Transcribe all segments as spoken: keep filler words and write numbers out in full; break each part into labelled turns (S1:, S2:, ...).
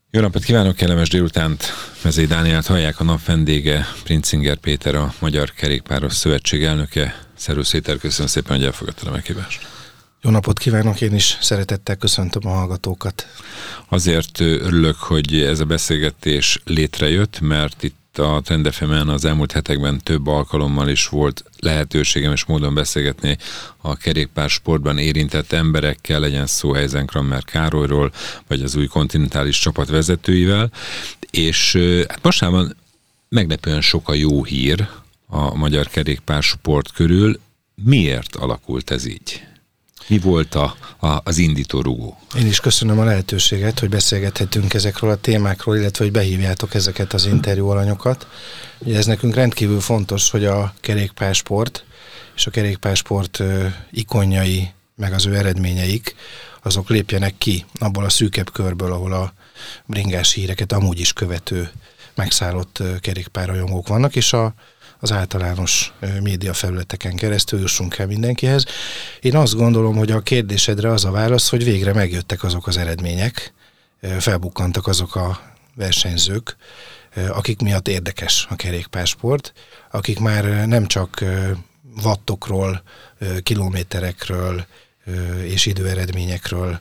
S1: Jó napot kívánok, kellemes délutánt! Mezei Dánielt hallják, a nap vendége Princinger Péter, a Magyar Kerékpáros Szövetség elnöke. Szervusz Péter, köszönöm szépen, hogy elfogadtad a meghívást.
S2: Jó napot kívánok, én is szeretettel köszöntöm a hallgatókat.
S1: Azért örülök, hogy ez a beszélgetés létrejött, mert itt a Trend ef emen az elmúlt hetekben több alkalommal is volt lehetőségem és módon beszélgetni a kerékpársportban érintett emberekkel, legyen szó Heizenkramer Károlyról, vagy az új kontinentális csapat vezetőivel, és hát mostában meglepően sok a jó hír a magyar kerékpársport körül. Miért alakult ez így? Mi volt a, a, az indítórugó?
S2: Én is köszönöm a lehetőséget, hogy beszélgethetünk ezekről a témákról, illetve hogy behívjátok ezeket az interjú alanyokat. Ugye ez nekünk rendkívül fontos, hogy a kerékpársport és a kerékpársport ö, ikonjai, meg az ő eredményeik, azok lépjenek ki abból a szűkebb körből, ahol a bringás híreket amúgy is követő, megszállott ö, kerékpárrajongók vannak, és a az általános média felületeken keresztül jussunk el mindenkihez. Én azt gondolom, hogy a kérdésedre az a válasz, hogy végre megjöttek azok az eredmények, felbukkantak azok a versenyzők, akik miatt érdekes a kerékpársport, akik már nem csak wattokról, kilométerekről és időeredményekről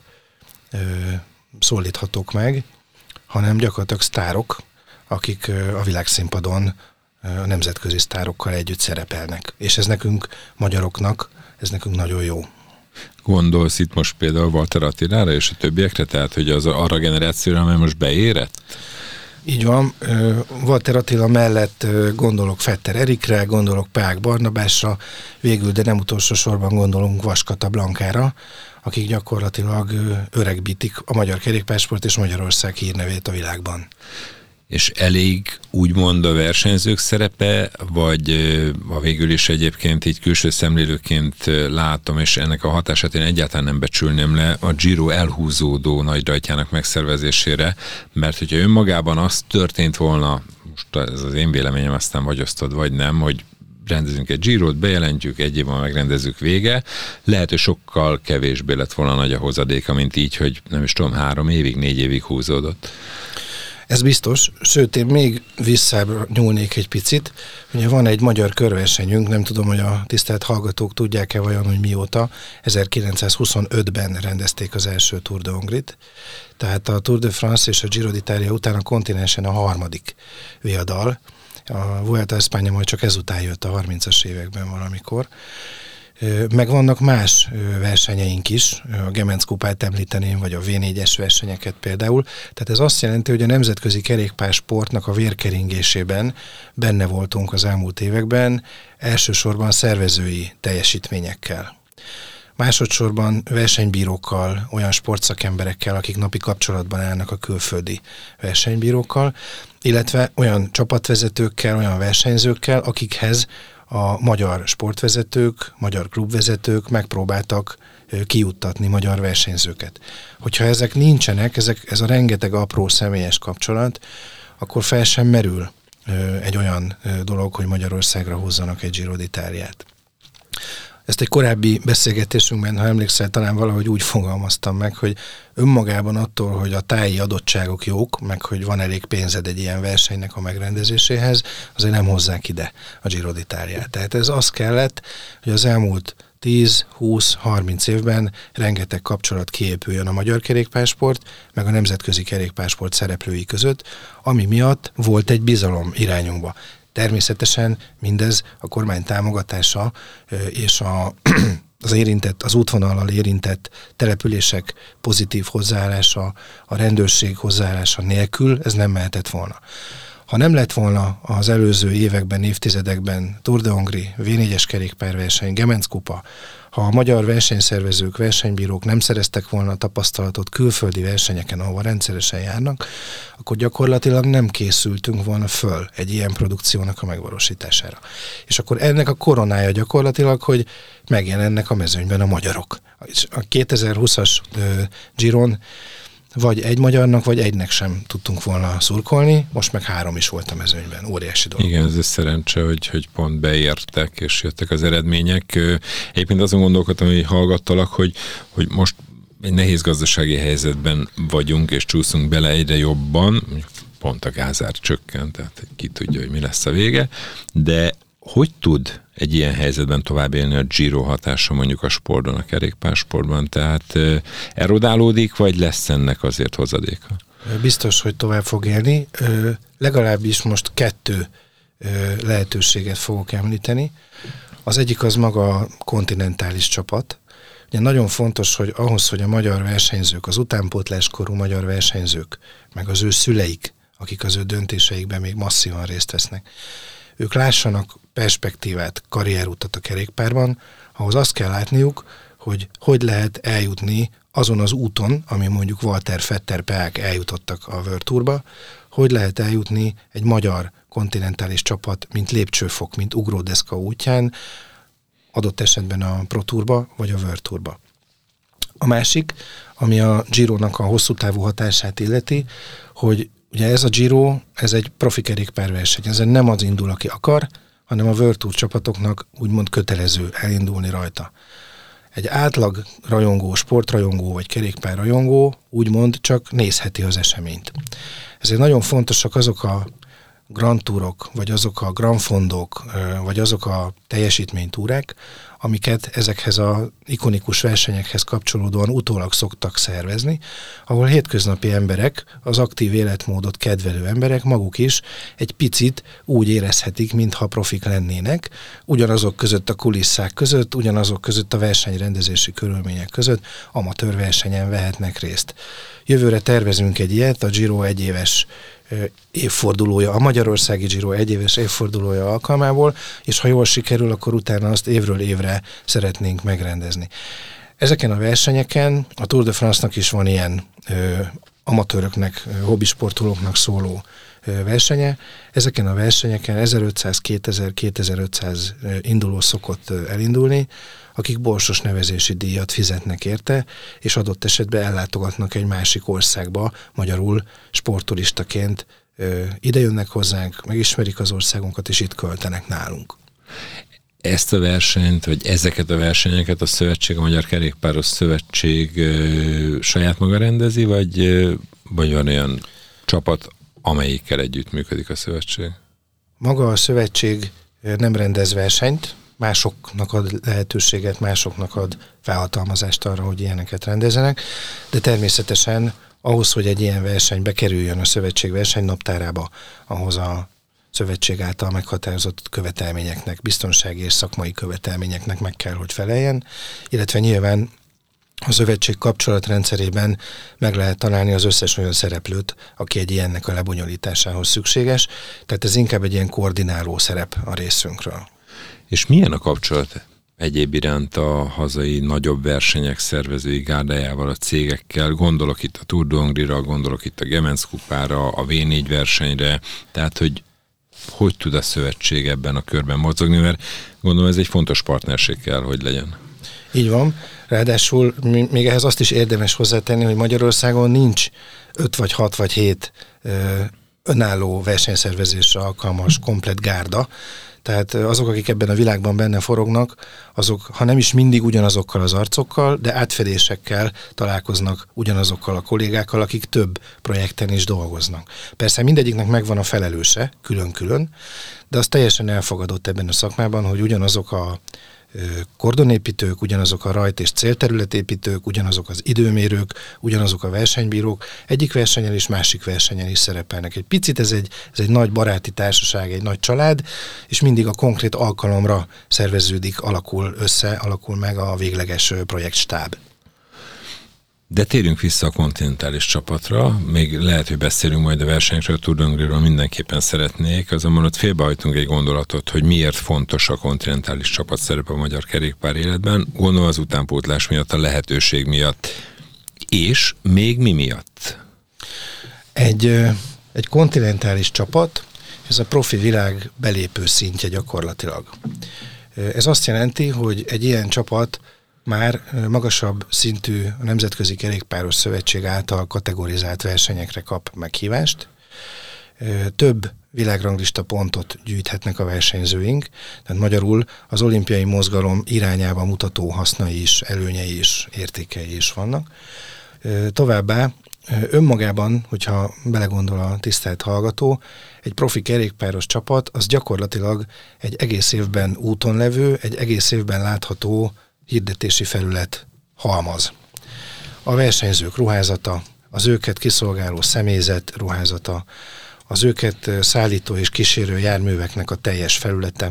S2: szólíthatók meg, hanem gyakorlatilag sztárok, akik a világszínpadon a nemzetközi sztárokkal együtt szerepelnek. És ez nekünk, magyaroknak, ez nekünk nagyon jó.
S1: Gondolsz itt most például Walter Attilára és a többiekre, tehát hogy az arra generációra, amely most beérett?
S2: Így van. Walter Attila mellett gondolok Fetter Erikre, gondolok Peák Barnabásra, végül, de nem utolsó sorban gondolunk Vaskata Blankára, akik gyakorlatilag öregbítik a magyar kerékpársport és Magyarország hírnevét a világban.
S1: És elég úgymond a versenyzők szerepe, vagy a végül is egyébként így külső szemlélőként látom, és ennek a hatását én egyáltalán nem becsülném le a Giro elhúzódó nagy rajtjának megszervezésére, mert hogyha önmagában az történt volna, most ez az én véleményem, aztán vagy osztod, vagy nem, hogy rendezünk egy Girot, bejelentjük, egy évben megrendezzük, vége, lehet, hogy sokkal kevésbé lett volna nagy a hozadéka, mint így, hogy nem is tudom, három évig, négy évig húzódott.
S2: Ez biztos, sőt én még visszább nyúlnék egy picit. Ugye van egy magyar körversenyünk, nem tudom, hogy a tisztelt hallgatók tudják-e vajon, hogy mióta. ezerkilencszázhuszonötben rendezték az első Tour de Hongrit, tehát a Tour de France és a Giro d'Italia után a kontinensen a harmadik viadal. A Vuelta a España majd csak ezután jött a harmincas években valamikor. Meg vannak más versenyeink is, a Gemenc kupát említeném, vagy a vé négyes versenyeket például. Tehát ez azt jelenti, hogy a nemzetközi kerékpársportnak a vérkeringésében benne voltunk az elmúlt években, elsősorban szervezői teljesítményekkel. Másodszorban versenybírókkal, olyan sportszakemberekkel, akik napi kapcsolatban állnak a külföldi versenybírókkal, illetve olyan csapatvezetőkkel, olyan versenyzőkkel, akikhez a magyar sportvezetők, magyar klubvezetők megpróbáltak kijuttatni magyar versenyzőket. Hogyha ezek nincsenek, ezek, ez a rengeteg apró személyes kapcsolat, akkor fel sem merül egy olyan dolog, hogy Magyarországra hozzanak egy Giro d'Italiát. Ezt egy korábbi beszélgetésünkben, ha emlékszel, talán valahogy úgy fogalmaztam meg, hogy önmagában attól, hogy a táji adottságok jók, meg hogy van elég pénzed egy ilyen versenynek a megrendezéséhez, azért nem hozzák ide a Giro d'Italiát. Tehát ez az kellett, hogy az elmúlt tíz, húsz, harminc évben rengeteg kapcsolat kiépüljön a magyar kerékpársport, meg a nemzetközi kerékpársport szereplői között, ami miatt volt egy bizalom irányunkba. Természetesen mindez a kormány támogatása és a, az érintett, az útvonallal érintett települések pozitív hozzáállása, a rendőrség hozzáállása nélkül ez nem mehetett volna. Ha nem lett volna az előző években, évtizedekben Tour de Hongri, vé négyes kerékpárverseny, Gemenc kupa, ha a magyar versenyszervezők, versenybírók nem szereztek volna a tapasztalatot külföldi versenyeken, ahova rendszeresen járnak, akkor gyakorlatilag nem készültünk volna föl egy ilyen produkciónak a megvalósítására. És akkor ennek a koronája gyakorlatilag, hogy megjelennek a mezőnyben a magyarok. A kétezer-húszas uh, Giron vagy egy magyarnak, vagy egynek sem tudtunk volna szurkolni, most meg három is volt a mezőnyben. Óriási dolog.
S1: Igen, ez szerencse, hogy, hogy pont beértek, és jöttek az eredmények. Egyébként azon gondolkodtam, hogy hallgattalak, hogy, hogy most egy nehéz gazdasági helyzetben vagyunk, és csúszunk bele egyre jobban, pont a gázár csökkent, tehát ki tudja, hogy mi lesz a vége, de hogy tud egy ilyen helyzetben tovább élni a Giro hatása mondjuk a sportban, a kerékpársportban, tehát erodálódik, vagy lesz ennek azért hozadéka?
S2: Biztos, hogy tovább fog élni. Legalábbis most kettő lehetőséget fogok említeni. Az egyik az maga a kontinentális csapat. Ugye nagyon fontos, hogy ahhoz, hogy a magyar versenyzők, az utánpótláskorú magyar versenyzők, meg az ő szüleik, akik az ő döntéseikben még masszívan részt vesznek, ők lássanak perspektívát, karrierutat a kerékpárban, ahhoz azt kell látniuk, hogy hogy lehet eljutni azon az úton, ami mondjuk Walter Vetter Peák eljutottak a World Tourba, hogy lehet eljutni egy magyar kontinentális csapat, mint lépcsőfok, mint ugródeszka útján, adott esetben a Pro Tourba vagy a World Tourba. A másik, ami a Girónak a hosszú távú hatását illeti, hogy ugye ez a Giro, ez egy profi kerékpárverseny, ezen nem az indul, aki akar, hanem a World Tour csapatoknak úgymond kötelező elindulni rajta. Egy átlag rajongó, sportrajongó vagy kerékpárrajongó úgymond csak nézheti az eseményt. Ezért nagyon fontosak azok a Grand Tourok, vagy azok a Grand Fondok, vagy azok a teljesítménytúrák, amiket ezekhez az ikonikus versenyekhez kapcsolódóan utólag szoktak szervezni, ahol hétköznapi emberek, az aktív életmódot kedvelő emberek maguk is egy picit úgy érezhetik, mintha profik lennének, ugyanazok között a kulisszák között, ugyanazok között a versenyrendezési körülmények között amatőr versenyen vehetnek részt. Jövőre tervezünk egy ilyet, a Giro egyéves évfordulója, a Magyarországi Giro egyéves évfordulója alkalmából, és ha jól sikerül, akkor utána azt évről évre szeretnénk megrendezni. Ezeken a versenyeken a Tour de France-nak is van ilyen ö, amatőröknek, hobbisportolóknak szóló ö, versenye. Ezeken a versenyeken ezerötszáz, kétezer, kétezer-ötszáz induló szokott elindulni, akik borsos nevezési díjat fizetnek érte, és adott esetben ellátogatnak egy másik országba, magyarul sportturistaként ö, ide jönnek hozzánk, megismerik az országunkat, és itt költenek nálunk.
S1: Ezt a versenyt, vagy ezeket a versenyeket a Szövetség, a Magyar Kerékpáros Szövetség ö, saját maga rendezi, vagy, ö, vagy van olyan csapat, amelyikkel együtt működik a szövetség?
S2: Maga a szövetség nem rendez versenyt, másoknak ad lehetőséget, másoknak ad felhatalmazást arra, hogy ilyeneket rendezzenek, de természetesen ahhoz, hogy egy ilyen verseny bekerüljön a szövetség versenynaptárába, ahhoz a szövetség által meghatározott követelményeknek, biztonsági és szakmai követelményeknek meg kell, hogy feleljen, illetve nyilván a szövetség kapcsolatrendszerében meg lehet találni az összes olyan szereplőt, aki egy ilyennek a lebonyolításához szükséges, tehát ez inkább egy ilyen koordináló szerep a részünkről.
S1: És milyen a kapcsolat egyéb iránt a hazai nagyobb versenyek szervezői gárdájával, a cégekkel? Gondolok itt a Tour de Hongrie-ra, gondolok itt a Gemenc kupára, a vé négy versenyre, tehát hogy hogy tud a szövetség ebben a körben mozogni, mert gondolom ez egy fontos partnerség kell, hogy legyen.
S2: Így van. Ráadásul még ehhez azt is érdemes hozzátenni, hogy Magyarországon nincs öt vagy hat vagy hét önálló versenyszervezésre alkalmas komplett gárda. Tehát azok, akik ebben a világban benne forognak, azok, ha nem is mindig ugyanazokkal az arcokkal, de átfedésekkel találkoznak ugyanazokkal a kollégákkal, akik több projekten is dolgoznak. Persze mindegyiknek megvan a felelőse, külön-külön, de az teljesen elfogadott ebben a szakmában, hogy ugyanazok a kordonépítők, ugyanazok a rajt- és célterületépítők, ugyanazok az időmérők, ugyanazok a versenybírók, egyik versenyen és másik versenyen is szerepelnek. Egy picit ez egy, ez egy nagy baráti társaság, egy nagy család, és mindig a konkrét alkalomra szerveződik, alakul össze, alakul meg a végleges projektstáb.
S1: De térjünk vissza a kontinentális csapatra, még lehet, hogy beszélünk majd a versenyről, a Tour de Hongrie-ról mindenképpen szeretnék, azonban ott félbehajtunk egy gondolatot, hogy miért fontos a kontinentális csapat szerepe a magyar kerékpár életben, gondolom az utánpótlás miatt, a lehetőség miatt, és még mi miatt?
S2: Egy, egy kontinentális csapat, ez a profi világ belépő szintje gyakorlatilag. Ez azt jelenti, hogy egy ilyen csapat már magasabb szintű a Nemzetközi Kerékpáros Szövetség által kategorizált versenyekre kap meghívást. több világranglista pontot gyűjthetnek a versenyzőink, tehát magyarul az olimpiai mozgalom irányába mutató hasznai is, előnyei is, értékei is vannak. Továbbá önmagában, hogyha belegondol a tisztelt hallgató, egy profi kerékpáros csapat az gyakorlatilag egy egész évben úton levő, egy egész évben látható hirdetési felület halmaz. A versenyzők ruházata, az őket kiszolgáló személyzet ruházata, az őket szállító és kísérő járműveknek a teljes felülete,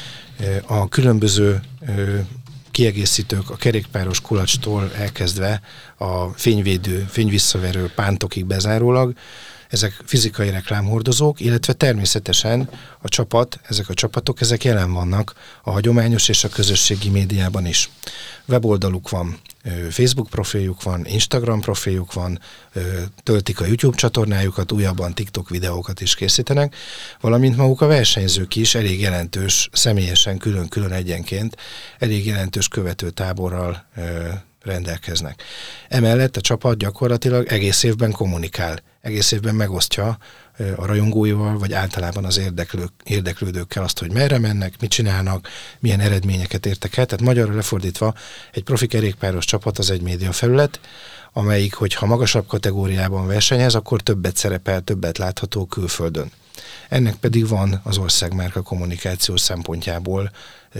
S2: a különböző kiegészítők a kerékpáros kulacstól elkezdve a fényvédő, fényvisszaverő pántokig bezárólag, ezek fizikai reklámhordozók, illetve természetesen a csapat, ezek a csapatok, ezek jelen vannak a hagyományos és a közösségi médiában is. Weboldaluk van, Facebook profiljuk van, Instagram profiljuk van, töltik a YouTube csatornájukat, újabban TikTok videókat is készítenek, valamint maguk a versenyzők is elég jelentős, személyesen külön-külön egyenként, elég jelentős követőtáborral rendelkeznek. Emellett a csapat gyakorlatilag egész évben kommunikál, egész évben megosztja a rajongóival, vagy általában az érdeklők, érdeklődőkkel azt, hogy merre mennek, mit csinálnak, milyen eredményeket értek el. Tehát magyarul lefordítva egy profi kerékpáros csapat az egy médiafelület, amelyik, hogyha magasabb kategóriában versenyez, akkor többet szerepel, többet látható külföldön. Ennek pedig van az országmárka kommunikáció szempontjából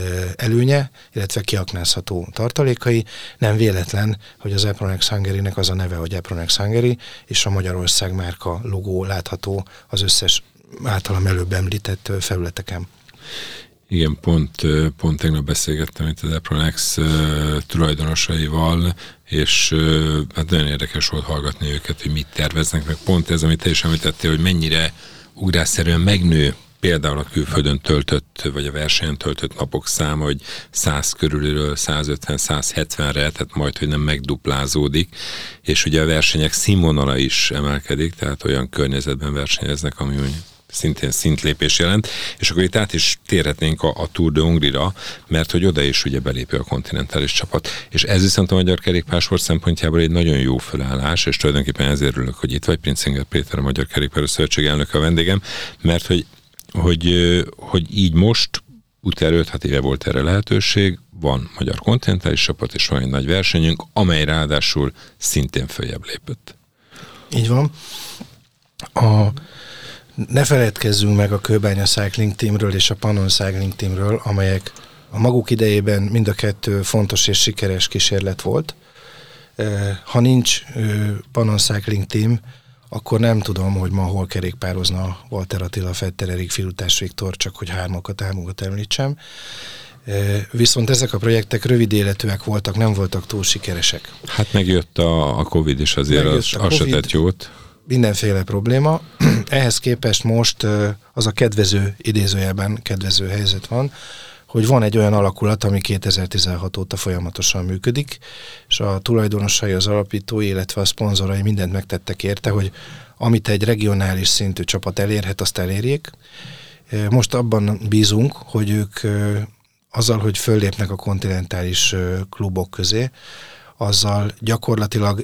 S2: előnye, illetve kiaknázható tartalékai. Nem véletlen, hogy az Apronex Hungary-nek az a neve, hogy Apronex Hungary, és a Magyarország márka logó látható az összes általam előbb említett felületeken.
S1: Igen, pont, pont tegnap beszélgettem itt az Apronex tulajdonosaival, és hát nagyon érdekes volt hallgatni őket, hogy mit terveznek, meg pont ez, amit te is említettél, hogy mennyire ugrásszerűen megnő például a külföldön töltött, vagy a versenyen töltött napok száma, hogy száz körülről százötven-száz hetvenre, tehát majd, hogy nem megduplázódik, és ugye a versenyek színvonala is emelkedik, tehát olyan környezetben versenyeznek, ami szintén szintlépés jelent, és akkor itt át is térhetnénk a, a Tour de Hongrie-ra, mert hogy oda is ugye belépő a kontinentális csapat. És ez viszont a magyar kerékpársport szempontjából egy nagyon jó felállás, és tulajdonképpen ezért örülök, hogy itt vagy, Princinger Péter, a Magyar Kerékpáros Szövetség elnöke a vendégem, mert hogy, hogy, hogy így most, utána öt-hat éve volt erre lehetőség, van magyar kontinentális csapat, és van egy nagy versenyünk, amely ráadásul szintén följebb lépett.
S2: Így van. A Ne feledkezzünk meg a Kőbánya Cycling Teamről és a Pannon Cycling Teamről, amelyek a maguk idejében mind a kettő fontos és sikeres kísérlet volt. Ha nincs Pannon Cycling Team, akkor nem tudom, hogy ma hol kerékpározna Walter Attila, Fetter Erik, Filutás Viktor, csak hogy hármakat, hármakat említsem. Viszont ezek a projektek rövid életűek voltak, nem voltak túl sikeresek.
S1: Hát megjött a, a Covid is azért, az, az se tett jót.
S2: Mindenféle probléma. Ehhez képest most az a kedvező, idézőjelben kedvező helyzet van, hogy van egy olyan alakulat, ami kétezer-tizenhat óta folyamatosan működik, és a tulajdonosai, az alapítói, illetve a szponzorai mindent megtettek érte, hogy amit egy regionális szintű csapat elérhet, azt elérjék. Most abban bízunk, hogy ők azzal, hogy föllépnek a kontinentális klubok közé, azzal gyakorlatilag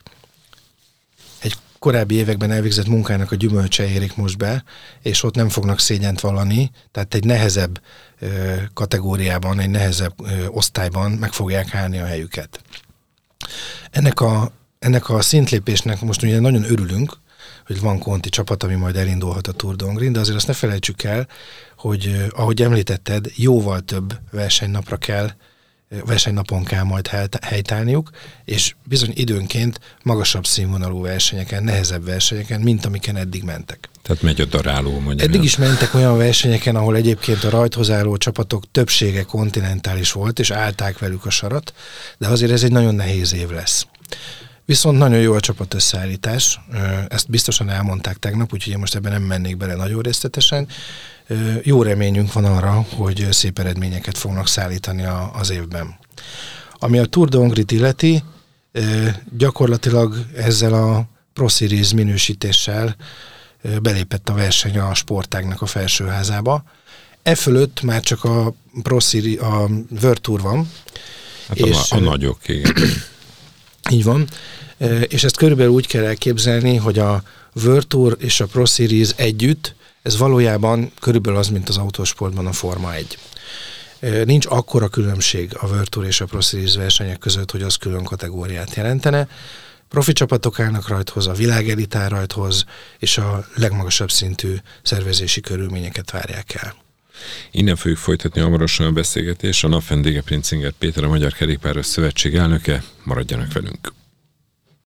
S2: egy korábbi években elvégzett munkának a gyümölcse érik most be, és ott nem fognak szégyent vallani, tehát egy nehezebb ö, kategóriában, egy nehezebb ö, osztályban meg fogják állni a helyüket. Ennek a, ennek a szintlépésnek most ugye nagyon örülünk, hogy van konti csapat, ami majd elindulhat a Tour de Hongrie, de azért azt ne felejtsük el, hogy ahogy említetted, jóval több versenynapra kell, versenynapon kell majd helytállniuk, és bizony időnként magasabb színvonalú versenyeken, nehezebb versenyeken, mint amiken eddig mentek.
S1: Tehát megy a daráló, mondja.
S2: Eddig is mentek olyan versenyeken, ahol egyébként a rajthoz álló csapatok többsége kontinentális volt, és állták velük a sarat, de azért ez egy nagyon nehéz év lesz. Viszont nagyon jó a csapat összeállítás, ezt biztosan elmondták tegnap, úgyhogy én most ebben nem mennék bele nagyon részletesen. Jó reményünk van arra, hogy szép eredményeket fognak szállítani a, az évben. Ami a Tour de Hongrie-t illeti, gyakorlatilag ezzel a Pro Series minősítéssel belépett a verseny a sportágnak a felsőházába. E fölött már csak a Pro Series, a World Tour van.
S1: Hát és a, a nagyok, igen.
S2: Így van. És ezt körülbelül úgy kell elképzelni, hogy a World Tour és a Pro Series együtt, ez valójában körülbelül az, mint az autósportban a Forma egy. Nincs akkora különbség a World Tour és a Pro Series versenyek között, hogy az külön kategóriát jelentene. Profi csapatok állnak rajthoz, a világelit áll rajthoz, és a legmagasabb szintű szervezési körülményeket várják el.
S1: Innen fogjuk folytatni hamarosan a beszélgetést. A nap vendége Princinger Péter, a Magyar Kerékpáros Szövetség elnöke. Maradjanak velünk!